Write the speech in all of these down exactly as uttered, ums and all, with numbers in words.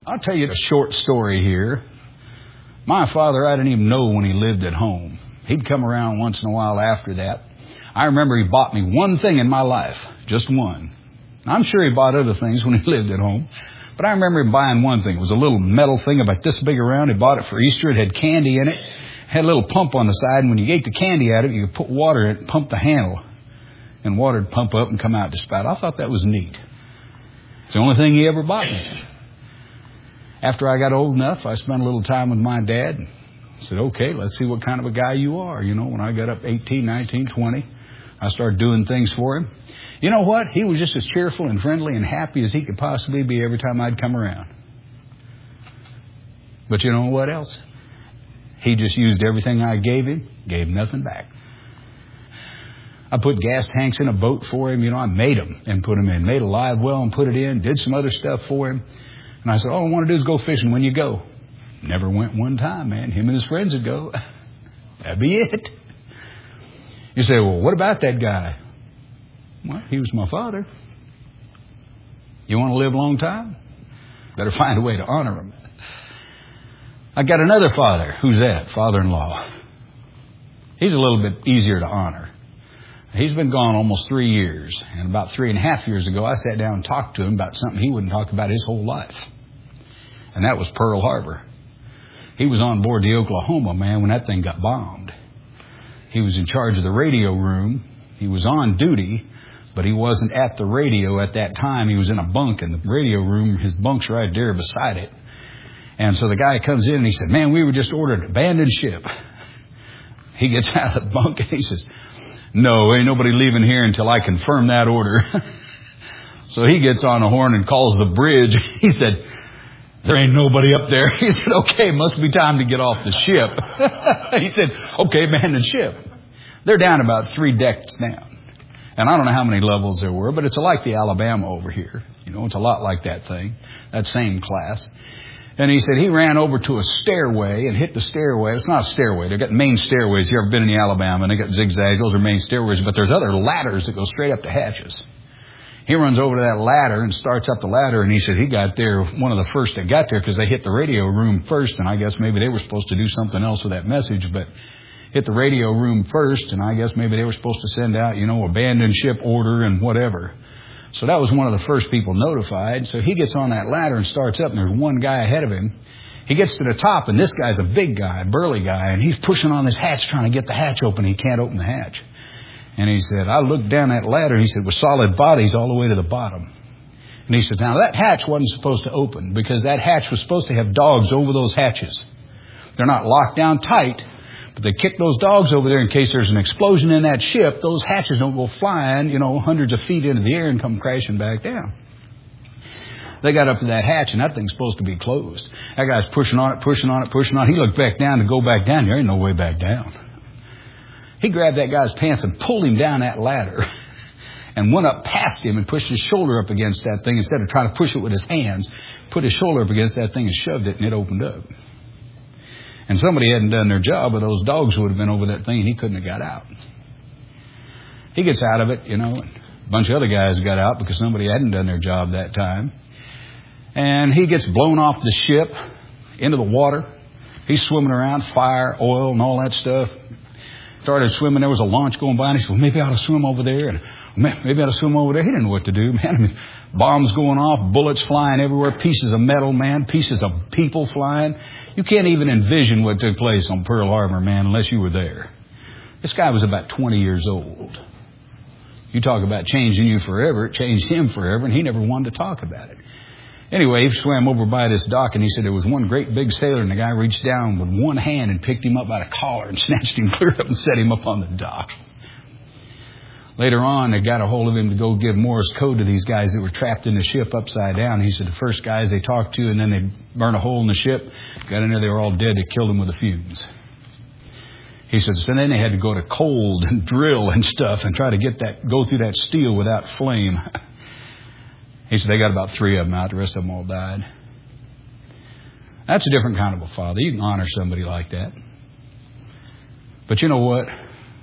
I'll tell you a short story here. My father, I didn't even know when he lived at home. He'd come around once in a while after that. I remember he bought me one thing in my life, just one. I'm sure he bought other things when he lived at home, but I remember him buying one thing. It was a little metal thing about this big around. He bought it for Easter. It had candy in it. It had a little pump on the side, and when you ate the candy out of it, you could put water in it and pump the handle, and water would pump up and come out the spout. I thought that was neat. It's the only thing he ever bought me. After I got old enough, I spent a little time with my dad. I said, okay, let's see what kind of a guy you are. You know, when I got up eighteen, nineteen, twenty, I started doing things for him. You know what? He was just as cheerful and friendly and happy as he could possibly be every time I'd come around. But you know what else? He just used everything I gave him, gave nothing back. I put gas tanks in a boat for him. You know, I made them and put them in. Made a live well and put it in. Did some other stuff for him. And I said, all I want to do is go fishing when you go. Never went one time, man. Him and his friends would go. That'd be it. You say, well, what about that guy? Well, he was my father. You want to live a long time? Better find a way to honor him. I got another father. Who's that? Father-in-law. He's a little bit easier to honor. He's been gone almost three years. And about three and a half years ago, I sat down and talked to him about something he wouldn't talk about his whole life. And that was Pearl Harbor. He was on board the Oklahoma, man, when that thing got bombed. He was in charge of the radio room. He was on duty, but he wasn't at the radio at that time. He was in a bunk in the radio room. His bunk's right there beside it. And so the guy comes in and he said, man, we were just ordered abandoned ship. He gets out of the bunk and he says, no, ain't nobody leaving here until I confirm that order. So he gets on a horn and calls the bridge. He said, there ain't nobody up there. He said, okay, must be time to get off the ship. He said, okay, abandon ship. They're down about three decks down. And I don't know how many levels there were, but it's like the Alabama over here. You know, it's a lot like that thing, that same class. And he said he ran over to a stairway and hit the stairway. It's not a stairway. They've got main stairways. You ever been in the Alabama? And they got zigzags. Those are main stairways. But there's other ladders that go straight up to hatches. He runs over to that ladder and starts up the ladder. And he said he got there, one of the first that got there, because they hit the radio room first. And I guess maybe they were supposed to do something else with that message. But hit the radio room first. And I guess maybe they were supposed to send out, you know, abandoned ship order and whatever. So that was one of the first people notified. So he gets on that ladder and starts up, and there's one guy ahead of him. He gets to the top, and this guy's a big guy, a burly guy, and he's pushing on this hatch trying to get the hatch open. He can't open the hatch. And he said, I looked down that ladder, and he said, with solid bodies all the way to the bottom. And he said, now that hatch wasn't supposed to open, because that hatch was supposed to have dogs over those hatches. They're not locked down tight. But they kick those dogs over there in case there's an explosion in that ship. Those hatches don't go flying, you know, hundreds of feet into the air and come crashing back down. They got up to that hatch, and that thing's supposed to be closed. That guy's pushing on it, pushing on it, pushing on it. He looked back down to go back down. There ain't no way back down. He grabbed that guy's pants and pulled him down that ladder and went up past him and pushed his shoulder up against that thing. Instead of trying to push it with his hands, put his shoulder up against that thing and shoved it, and it opened up. And somebody hadn't done their job, or those dogs would have been over that thing, and he couldn't have got out. He gets out of it, you know, and a bunch of other guys got out because somebody hadn't done their job that time. And he gets blown off the ship into the water. He's swimming around, fire, oil, and all that stuff. Started swimming. There was a launch going by, and he said, well, maybe I ought to swim over there. And maybe I ought to swim over there. He didn't know what to do, man. I mean, bombs going off, bullets flying everywhere, pieces of metal, man, pieces of people flying. You can't even envision what took place on Pearl Harbor, man, unless you were there. This guy was about twenty years old. You talk about changing you forever. It changed him forever, and he never wanted to talk about it. Anyway, he swam over by this dock, and he said there was one great big sailor, and the guy reached down with one hand and picked him up by the collar and snatched him clear up and set him up on the dock. Later on, they got a hold of him to go give Morse code to these guys that were trapped in the ship upside down. He said the first guys they talked to, and then they burned a hole in the ship, got in there, they were all dead. They killed them with the fumes. He says, so then they had to go to cold and drill and stuff and try to get that, go through that steel without flame. He said they got about three of them out. The rest of them all died. That's a different kind of a father. You can honor somebody like that. But you know what?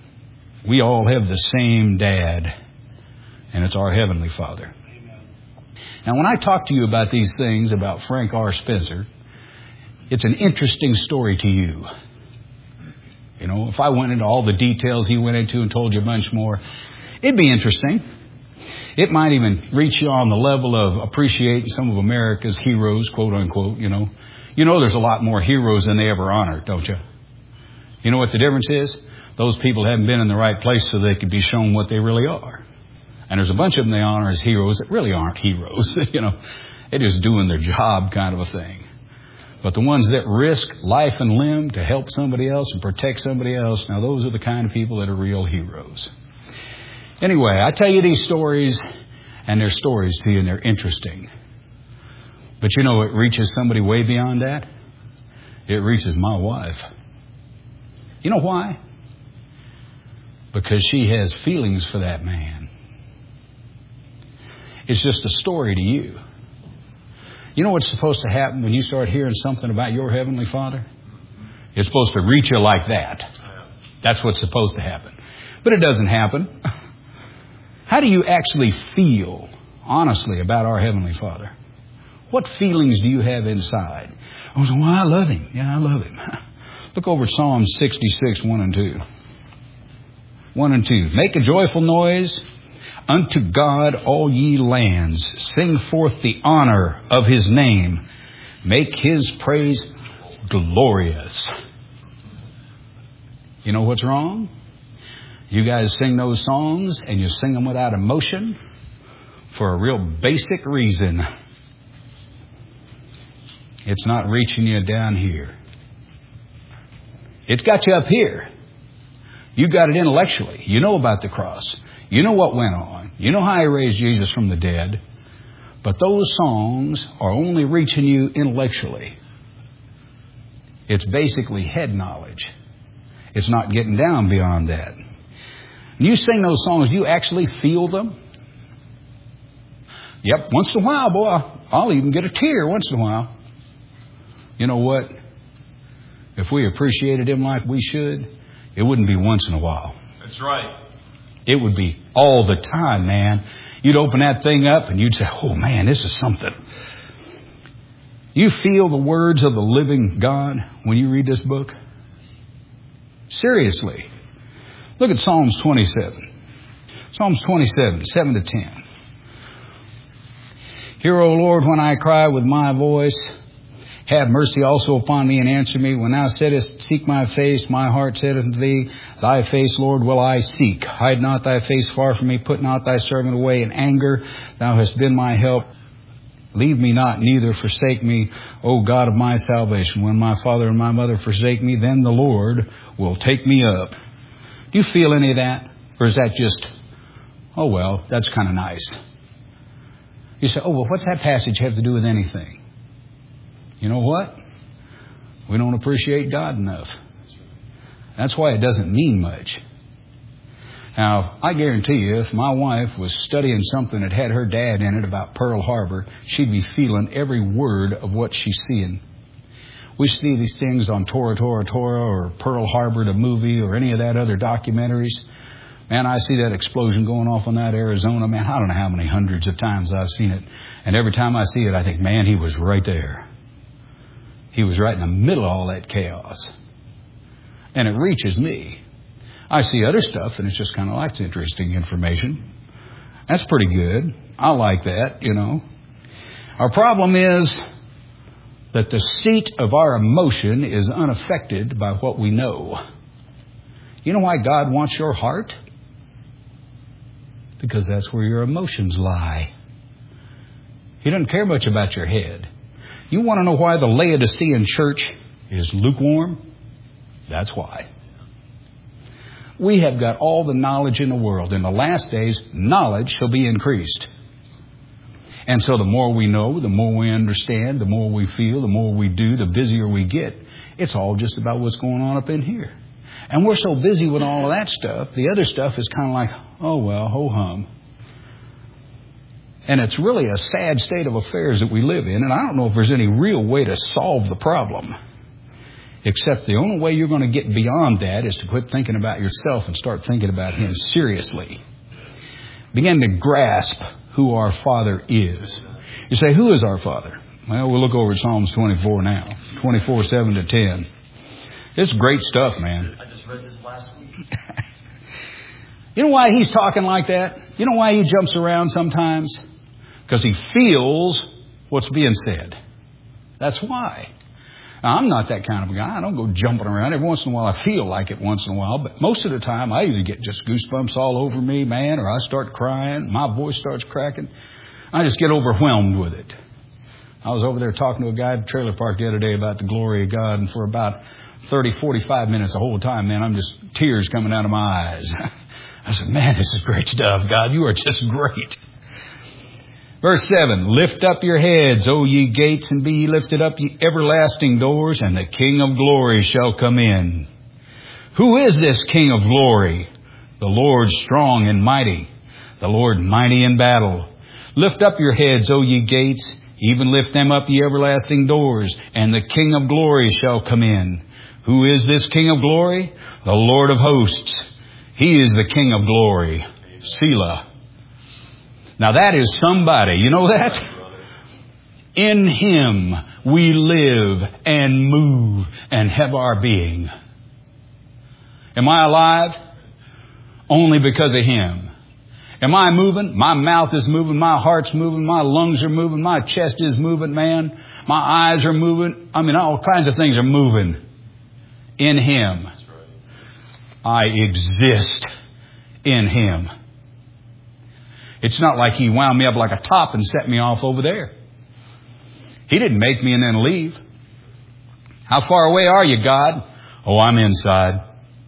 We all have the same dad, and it's our Heavenly Father. Now, when I talk to you about these things, about Frank R. Spencer, it's an interesting story to you. You know, if I went into all the details he went into and told you a bunch more, it'd be interesting. It might even reach you on the level of appreciating some of America's heroes, quote unquote, you know. You know there's a lot more heroes than they ever honored, don't you? You know what the difference is? Those people haven't been in the right place so they could be shown what they really are. And there's a bunch of them they honor as heroes that really aren't heroes. You know, they're just doing their job kind of a thing. But the ones that risk life and limb to help somebody else and protect somebody else, now those are the kind of people that are real heroes. Anyway, I tell you these stories, and they're stories to you, and they're interesting. But you know, it reaches somebody way beyond that. It reaches my wife. You know why? Because she has feelings for that man. It's just a story to you. You know what's supposed to happen when you start hearing something about your Heavenly Father? It's supposed to reach you like that. That's what's supposed to happen. But it doesn't happen. How do you actually feel, honestly, about our Heavenly Father? What feelings do you have inside? Oh, well, I love Him. Yeah, I love Him. Look over at Psalm sixty-six, one and two. one and two. Make a joyful noise unto God, all ye lands. Sing forth the honor of His name. Make His praise glorious. You know what's wrong? You guys sing those songs and you sing them without emotion for a real basic reason. It's not reaching you down here. It's got you up here. You got it intellectually. You know about the cross. You know what went on. You know how He raised Jesus from the dead. But those songs are only reaching you intellectually. It's basically head knowledge. It's not getting down beyond that. When you sing those songs, you actually feel them. Yep, once in a while, boy, I'll even get a tear once in a while. You know what? If we appreciated Him like we should, it wouldn't be once in a while. That's right. It would be all the time, man. You'd open that thing up and you'd say, oh, man, this is something. You feel the words of the living God when you read this book? Seriously. Look at Psalms twenty-seven. Psalms twenty-seven, seven to ten. Hear, O Lord, when I cry with my voice. Have mercy also upon me and answer me. When thou saidest, seek my face, my heart said unto thee, thy face, Lord, will I seek. Hide not thy face far from me. Put not thy servant away in anger. Thou hast been my help. Leave me not, neither forsake me, O God of my salvation. When my father and my mother forsake me, then the Lord will take me up. Do you feel any of that? Or is that just, oh, well, that's kind of nice? You say, oh, well, what's that passage have to do with anything? You know what? We don't appreciate God enough. That's why it doesn't mean much. Now, I guarantee you, if my wife was studying something that had her dad in it about Pearl Harbor, she'd be feeling every word of what she's seeing. We see these things on Tora, Tora, Tora, or Pearl Harbor, the movie, or any of that other documentaries. Man, I see that explosion going off on that Arizona. Man, I don't know how many hundreds of times I've seen it. And every time I see it, I think, man, he was right there. He was right in the middle of all that chaos. And it reaches me. I see other stuff, and it's just kind of like, it's interesting information. That's pretty good. I like that, you know. Our problem is that the seat of our emotion is unaffected by what we know. You know why God wants your heart? Because that's where your emotions lie. He doesn't care much about your head. You want to know why the Laodicean church is lukewarm? That's why. We have got all the knowledge in the world. In the last days, knowledge shall be increased. And so the more we know, the more we understand, the more we feel, the more we do, the busier we get. It's all just about what's going on up in here. And we're so busy with all of that stuff, the other stuff is kind of like, oh, well, ho-hum. And it's really a sad state of affairs that we live in. And I don't know if there's any real way to solve the problem. Except the only way you're going to get beyond that is to quit thinking about yourself and start thinking about Him seriously. Begin to grasp who our Father is. You say, who is our Father? Well, we'll look over at Psalms twenty-four now. twenty-four, seven to ten. It's great stuff, man. I just read this last week. You know why he's talking like that? You know why he jumps around sometimes? Because he feels what's being said. That's why. Now, I'm not that kind of a guy. I don't go jumping around. Every once in a while, I feel like it once in a while. But most of the time, I either get just goosebumps all over me, man, or I start crying. My voice starts cracking. I just get overwhelmed with it. I was over there talking to a guy at the trailer park the other day about the glory of God. And for about thirty, forty-five minutes the whole time, man, I'm just tears coming out of my eyes. I said, man, this is great stuff. God, you are just great. Verse seven, lift up your heads, O ye gates, and be ye lifted up, ye everlasting doors, and the King of glory shall come in. Who is this King of glory? The Lord strong and mighty, the Lord mighty in battle. Lift up your heads, O ye gates, even lift them up, ye everlasting doors, and the King of glory shall come in. Who is this King of glory? The Lord of hosts. He is the King of glory. Selah. Now that is somebody. You know that? In Him we live and move and have our being. Am I alive? Only because of Him. Am I moving? My mouth is moving. My heart's moving. My lungs are moving. My chest is moving, man. My eyes are moving. I mean, all kinds of things are moving. In Him. I exist in Him. It's not like He wound me up like a top and set me off over there. He didn't make me and then leave. How far away are you, God? Oh, I'm inside.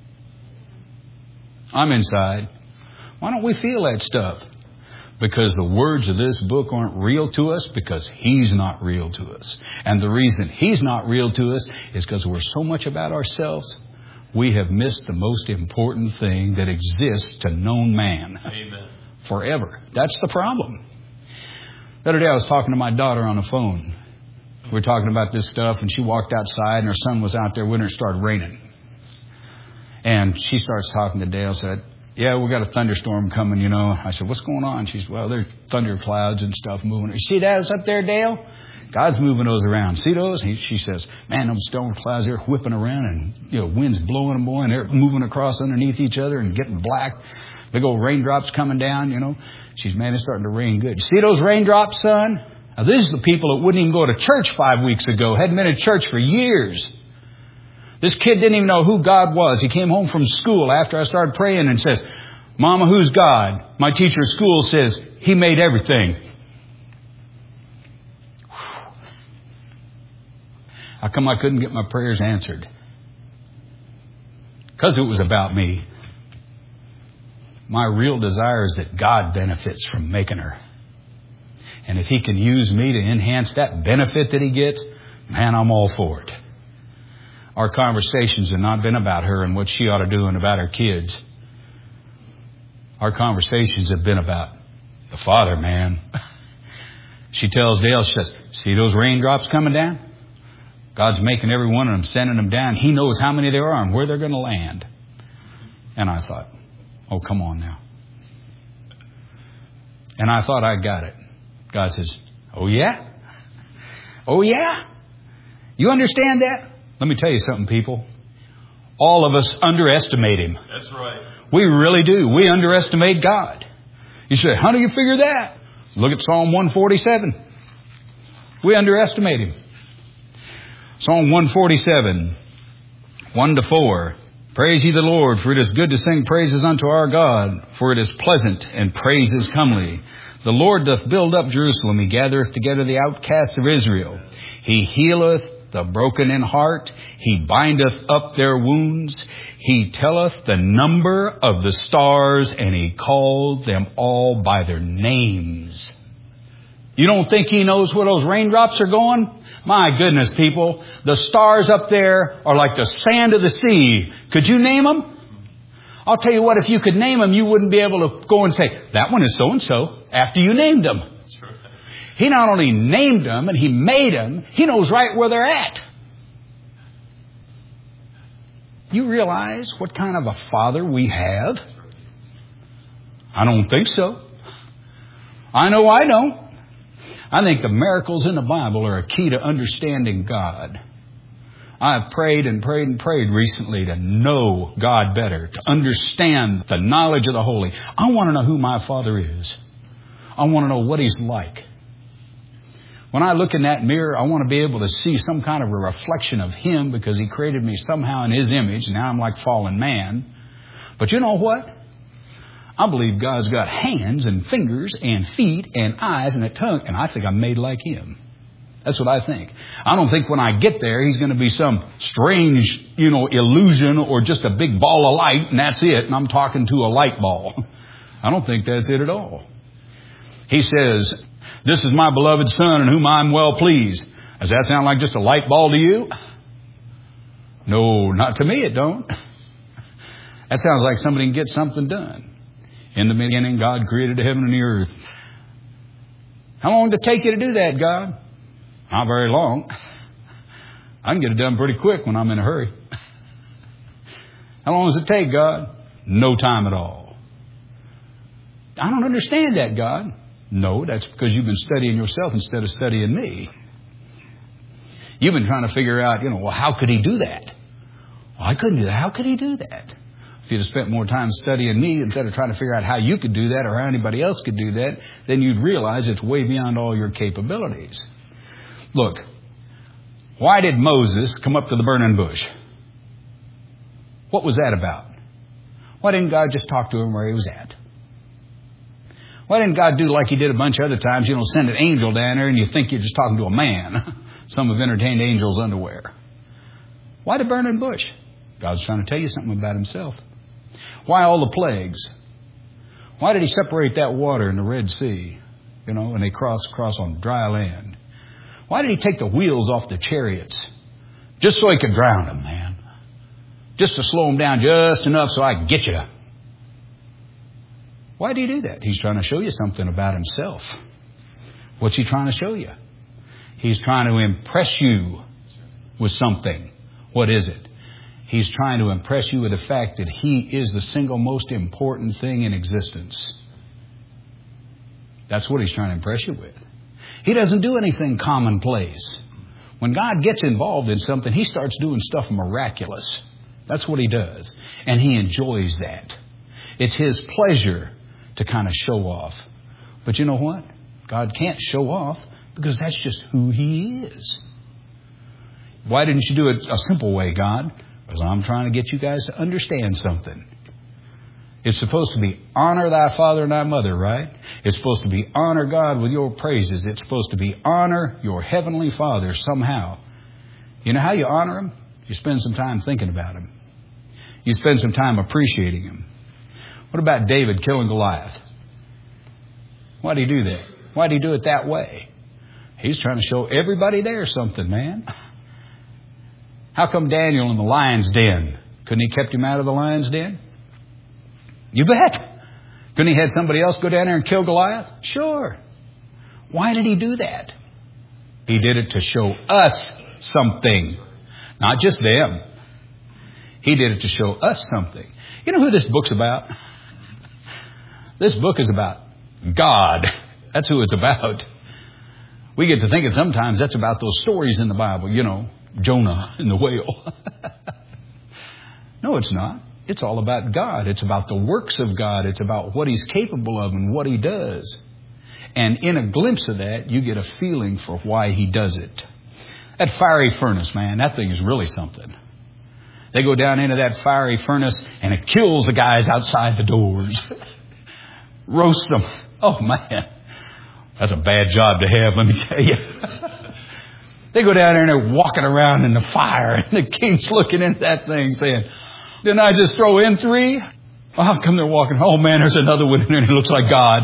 I'm inside. Why don't we feel that stuff? Because the words of this book aren't real to us, because He's not real to us. And the reason He's not real to us is because we're so much about ourselves, we have missed the most important thing that exists to known man. Amen. Forever. That's the problem. The other day I was talking to my daughter on the phone. We were talking about this stuff, and she walked outside, and her son was out there with her, and it started raining. And she starts talking to Dale, said, yeah, we got a thunderstorm coming, you know. I said, what's going on? She said, well, there's thunder clouds and stuff moving. You see those up there, Dale? God's moving those around. See those? He, she says, man, those storm clouds, they're whipping around, and, you know, wind's blowing them, boy, and they're moving across underneath each other and getting black. Big old raindrops coming down, you know. She's, man, it's starting to rain good. You see those raindrops, son? Now, these are the people that wouldn't even go to church five weeks ago. Hadn't been in church for years. This kid didn't even know who God was. He came home from school after I started praying and says, Mama, who's God? My teacher at school says, He made everything. How come I couldn't get my prayers answered? Because it was about me. My real desire is that God benefits from making her. And if He can use me to enhance that benefit that He gets, man, I'm all for it. Our conversations have not been about her and what she ought to do and about her kids. Our conversations have been about the Father, man. She tells Dale, she says, see those raindrops coming down? God's making every one of them, sending them down. He knows how many there are and where they're going to land. And I thought, oh, come on now. And I thought I got it. God says, oh, yeah? Oh, yeah? You understand that? Let me tell you something, people. All of us underestimate Him. That's right. We really do. We underestimate God. You say, how do you figure that? Look at Psalm one forty-seven. We underestimate Him. Psalm one forty-seven, one to four. Praise ye the Lord, for it is good to sing praises unto our God, for it is pleasant and praise is comely. The Lord doth build up Jerusalem, He gathereth together the outcasts of Israel. He healeth the broken in heart, He bindeth up their wounds. He telleth the number of the stars, and He called them all by their names. You don't think He knows where those raindrops are going? My goodness, people, the stars up there are like the sand of the sea. Could you name them? I'll tell you what, if you could name them, you wouldn't be able to go and say, that one is so-and-so, after you named them. He not only named them and He made them, He knows right where they're at. You realize what kind of a Father we have? I don't think so. I know I don't. I think the miracles in the Bible are a key to understanding God. I've prayed and prayed and prayed recently to know God better, to understand the knowledge of the Holy. I want to know who my Father is. I want to know what He's like. When I look in that mirror, I want to be able to see some kind of a reflection of Him because He created me somehow in His image. Now I'm like fallen man. But you know what? I believe God's got hands and fingers and feet and eyes and a tongue, and I think I'm made like Him. That's what I think. I don't think when I get there, He's going to be some strange, you know, illusion or just a big ball of light and that's it. And I'm talking to a light ball. I don't think that's it at all. He says, "This is my beloved Son in whom I'm well pleased." Does that sound like just a light ball to you? No, not to me it don't. That sounds like somebody can get something done. In the beginning, God created the heaven and the earth. How long did it take you to do that, God? Not very long. I can get it done pretty quick when I'm in a hurry. How long does it take, God? No time at all. I don't understand that, God. No, that's because you've been studying yourself instead of studying me. You've been trying to figure out, you know, well, how could He do that? Well, I couldn't do that. How could He do that? If you'd have spent more time studying me instead of trying to figure out how you could do that or how anybody else could do that, then you'd realize it's way beyond all your capabilities. Look, why did Moses come up to the burning bush? What was that about? Why didn't God just talk to him where he was at? Why didn't God do like He did a bunch of other times, you know, send an angel down there and you think you're just talking to a man? Some have entertained angels' underwear. Why the burning bush? God's trying to tell you something about Himself. Why all the plagues? Why did He separate that water in the Red Sea, you know, and they cross across on dry land? Why did He take the wheels off the chariots? Just so He could drown them, man. Just to slow them down just enough so I could get you. Why did He do that? He's trying to show you something about Himself. What's He trying to show you? He's trying to impress you with something. What is it? He's trying to impress you with the fact that He is the single most important thing in existence. That's what He's trying to impress you with. He doesn't do anything commonplace. When God gets involved in something, He starts doing stuff miraculous. That's what He does. And He enjoys that. It's His pleasure to kind of show off. But you know what? God can't show off because that's just who He is. Why didn't you do it a simple way, God? Because I'm trying to get you guys to understand something. It's supposed to be honor thy father and thy mother, right? It's supposed to be honor God with your praises. It's supposed to be honor your heavenly Father somehow. You know how you honor Him? You spend some time thinking about Him. You spend some time appreciating Him. What about David killing Goliath? Why did he do that? Why did he do it that way? He's trying to show everybody there something, man. How come Daniel in the lion's den? Couldn't He kept him out of the lion's den? You bet. Couldn't He had somebody else go down there and kill Goliath? Sure. Why did He do that? He did it to show us something. Not just them. He did it to show us something. You know who this book's about? This book is about God. That's who it's about. We get to thinking sometimes that's about those stories in the Bible, you know, Jonah and the whale. No, it's not. It's all about God. It's about the works of God. It's about what He's capable of and what He does. And in a glimpse of that, you get a feeling for why He does it. That fiery furnace, man, that thing is really something. They go down into that fiery furnace and it kills the guys outside the doors. Roast them. Oh, man. That's a bad job to have, let me tell you. They go down there and they're walking around in the fire. And the king's looking into that thing saying, didn't I just throw in three? Well, how come they're walking? Oh, man, there's another one in there and it looks like God.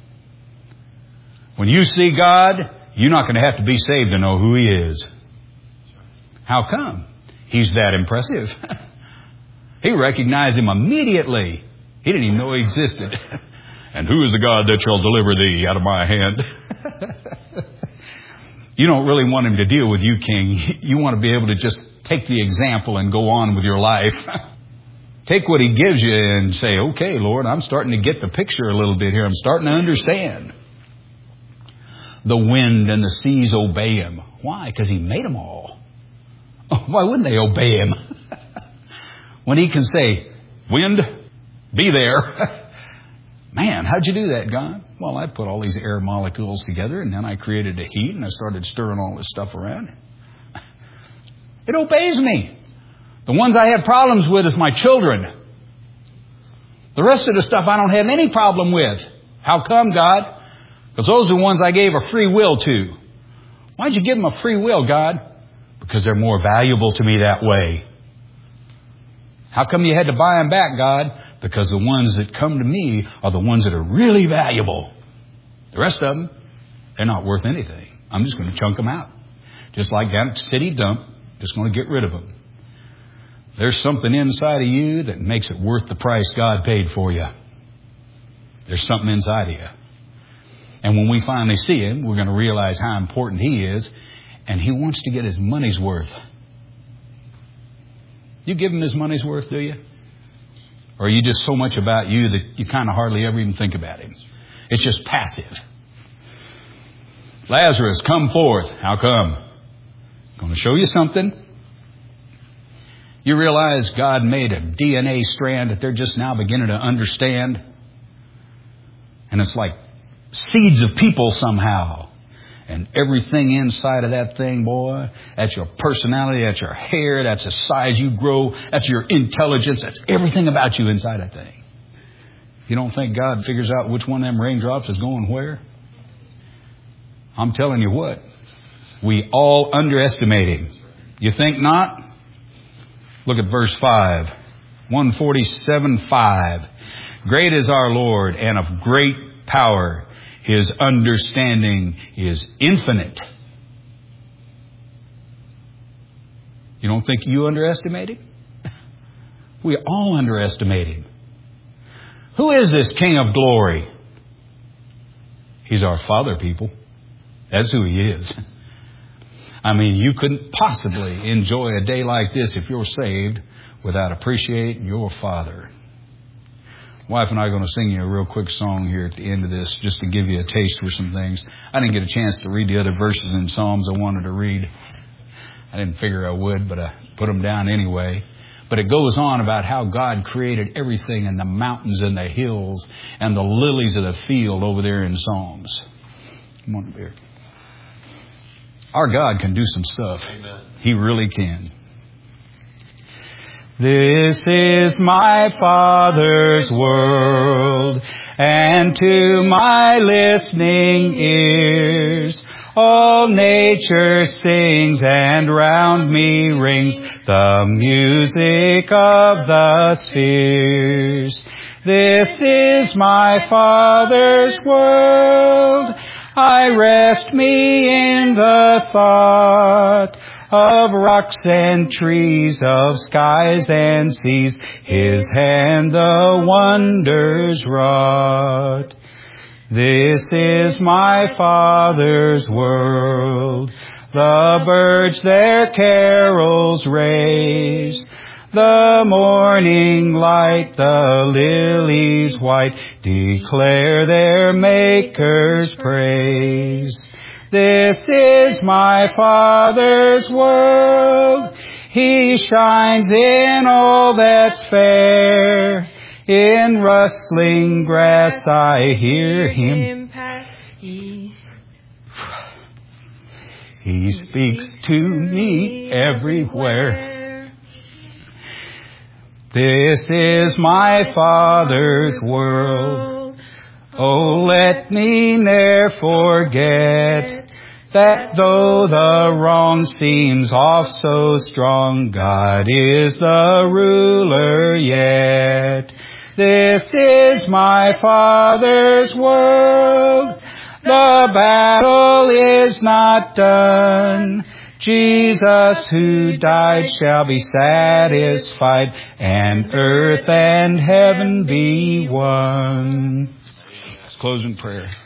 When you see God, you're not going to have to be saved to know who He is. How come? He's that impressive. He recognized Him immediately. He didn't even know He existed. And who is the God that shall deliver thee out of my hand? You don't really want Him to deal with you, King. You want to be able to just take the example and go on with your life. Take what He gives you and say, okay, Lord, I'm starting to get the picture a little bit here. I'm starting to understand. the wind and the seas obey Him. Why? Because He made them all. Why wouldn't they obey Him? When He can say, wind, be there. Man, how'd you do that, God? Well, I put all these air molecules together, and then I created the heat, and I started stirring all this stuff around. It obeys me. The ones I have problems with is my children. The rest of the stuff I don't have any problem with. How come, God? Because those are the ones I gave a free will to. Why'd you give them a free will, God? Because they're more valuable to me that way. How come you had to buy them back, God? Because the ones that come to me are the ones that are really valuable. The rest of them, they're not worth anything. I'm just going to chunk them out. Just like down at the city dump, just going to get rid of them. There's something inside of you that makes it worth the price God paid for you. There's something inside of you. And when we finally see Him, we're going to realize how important He is. And He wants to get His money's worth. You give Him His money's worth, do you? Or are you just so much about you that you kind of hardly ever even think about Him? It's just passive. Lazarus, come forth. How come? I'm going to show you something. You realize God made a D N A strand that they're just now beginning to understand. And it's like seeds of people somehow. And everything inside of that thing, boy, that's your personality, that's your hair, that's the size you grow, that's your intelligence, that's everything about you inside that thing. You don't think God figures out which one of them raindrops is going where? I'm telling you what, we all underestimate Him. You think not? Look at verse five. one forty-seven five. Great is our Lord and of great power. His understanding is infinite. You don't think you underestimate Him? We all underestimate Him. Who is this King of glory? He's our Father, people. That's who He is. I mean, you couldn't possibly enjoy a day like this if you're saved without appreciating your Father. Wife and I are going to sing you a real quick song here at the end of this just to give you a taste for some things. I didn't get a chance to read the other verses in Psalms I wanted to read. I didn't figure I would, but I put them down anyway. But it goes on about how God created everything and the mountains and the hills and the lilies of the field over there in Psalms. Come on, here. Our God can do some stuff. Amen. He really can. This is my Father's world, and to my listening ears all nature sings, and round me rings the music of the spheres. This is my Father's world. I rest me in the thought of rocks and trees, of skies and seas, His hand the wonders wrought. This is my Father's world. The birds their carols raise, the morning light, the lilies white, declare their Maker's praise. This is my Father's world. He shines in all that's fair. In rustling grass I hear Him. He speaks to me everywhere. This is my Father's world. Oh, let me ne'er forget that though the wrong seems oft so strong, God is the ruler yet. This is my Father's world. The battle is not done. Jesus who died shall be satisfied, and earth and heaven be one. Let's close in prayer.